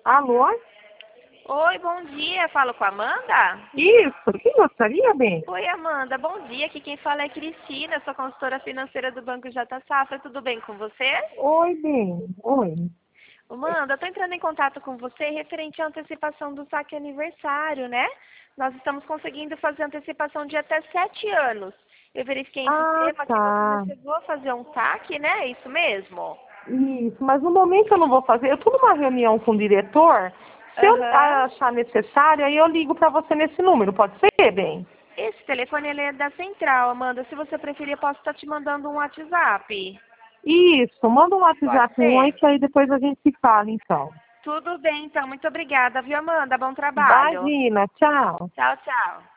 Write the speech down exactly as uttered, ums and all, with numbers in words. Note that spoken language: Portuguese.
Alô? Oi, bom dia. Falo com a Amanda? Isso, quem gostaria, bem? Oi, Amanda. Bom dia. Aqui quem fala é Cristina, sou consultora financeira do Banco J Safra. Tudo bem com você? Oi, bem. Oi. Amanda, estou entrando em contato com você referente à antecipação do saque aniversário, né? Nós estamos conseguindo fazer antecipação de até sete anos. Eu verifiquei em Ah, sistema que você já tá. chegou a fazer um saque, né? É isso mesmo? Isso, mas no momento eu não vou fazer. Eu estou numa reunião com o diretor. Se eu Aham. achar necessário, aí eu ligo para você nesse número. Pode ser, bem? Esse telefone ele é da central, Amanda. Se você preferir, eu posso estar te mandando um WhatsApp. Isso, manda um Pode WhatsApp um oi ser? que aí depois a gente se fala, então. Tudo bem, então. Muito obrigada, viu, Amanda? Bom trabalho. Imagina, tchau. Tchau, tchau.